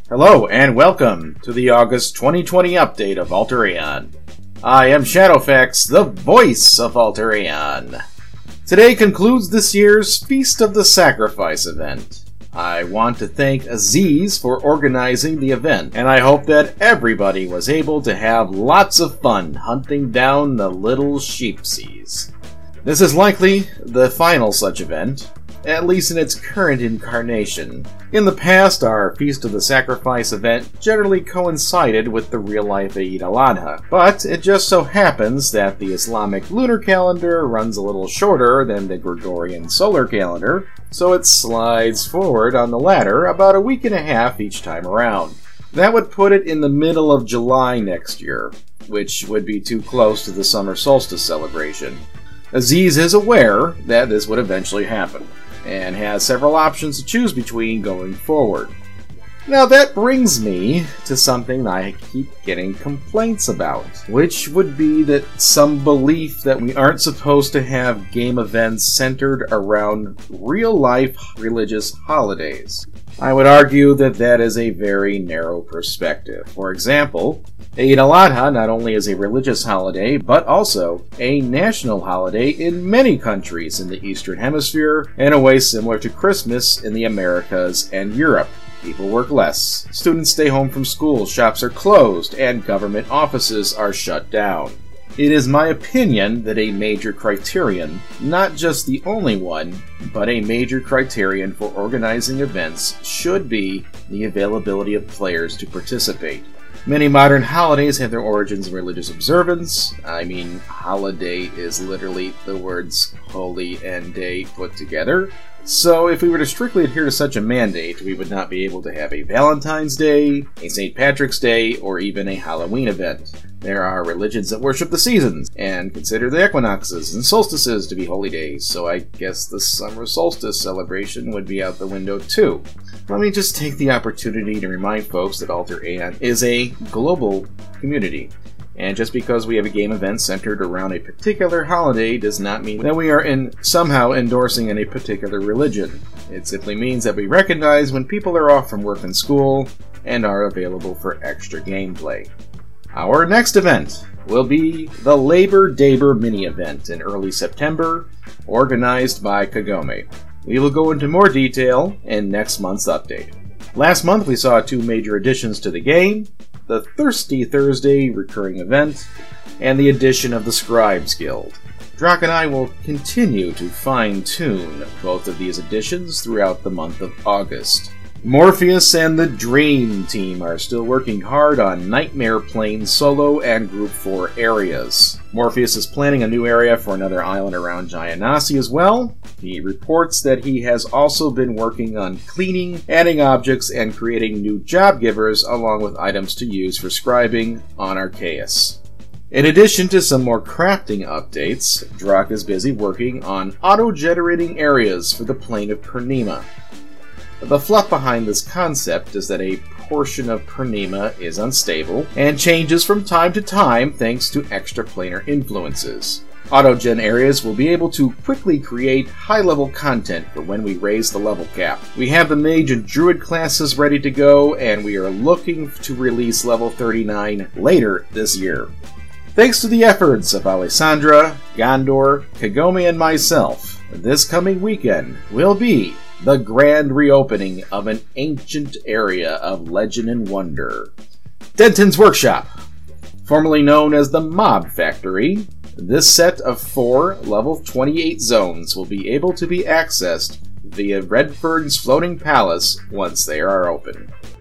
Hello and welcome to the August 2020 update of Alter-Aeon. I am Shadowfax, the voice of Alter-Aeon. Today concludes this year's Feast of the Sacrifice event. I want to thank Aziz for organizing the event, and I hope that everybody was able to have lots of fun hunting down the little sheepsies. This is likely the final such event, at least in its current incarnation. In the past, our Feast of the Sacrifice event generally coincided with the real-life Eid al-Adha, but it just so happens that the Islamic lunar calendar runs a little shorter than the Gregorian solar calendar, so it slides forward on the latter about a week and a half each time around. That would put it in the middle of July next year, which would be too close to the summer solstice celebration. Aziz is aware that this would eventually happen, and has several options to choose between going forward. Now that brings me to something I keep getting complaints about, which would be that some belief that we aren't supposed to have game events centered around real-life religious holidays. I would argue that that is a very narrow perspective. For example, Eid al-Adha not only is a religious holiday, but also a national holiday in many countries in the Eastern Hemisphere, in a way similar to Christmas in the Americas and Europe. People work less, students stay home from school, shops are closed, and government offices are shut down. It is my opinion that a major criterion, not just the only one, but a major criterion for organizing events should be the availability of players to participate. Many modern holidays have their origins in religious observance. Holiday is literally the words holy and day put together. So if we were to strictly adhere to such a mandate, we would not be able to have a Valentine's Day, a St. Patrick's Day, or even a Halloween event. There are religions that worship the seasons, and consider the equinoxes and solstices to be holy days, so I guess the summer solstice celebration would be out the window too. Let me just take the opportunity to remind folks that Alter-Aeon is a global community. And just because we have a game event centered around a particular holiday does not mean that we are somehow endorsing any particular religion. It simply means that we recognize when people are off from work and school and are available for extra gameplay. Our next event will be the Labor Daber mini-event in early September, organized by Kagome. We will go into more detail in next month's update. Last month we saw two major additions to the game: the Thirsty Thursday recurring event, and the addition of the Scribes Guild. Drak and I will continue to fine-tune both of these additions throughout the month of August. Morpheus and the Dream Team are still working hard on Nightmare Plane solo and Group 4 areas. Morpheus is planning a new area for another island around Gianassi as well. He reports that he has also been working on cleaning, adding objects, and creating new job givers along with items to use for scribing on Arceus. In addition to some more crafting updates, Drak is busy working on auto-generating areas for the plane of Purnima. The fluff behind this concept is that a portion of Purnima is unstable and changes from time to time thanks to extraplanar influences. Autogen areas will be able to quickly create high-level content for when we raise the level cap. We have the Mage and Druid classes ready to go, and we are looking to release level 39 later this year. Thanks to the efforts of Alessandra, Gondor, Kagome, and myself, this coming weekend will be the grand reopening of an ancient area of legend and wonder. Denton's Workshop, formerly known as the Mob Factory. This set of 4 level 28 zones will be able to be accessed via Redfern's Floating Palace once they are open.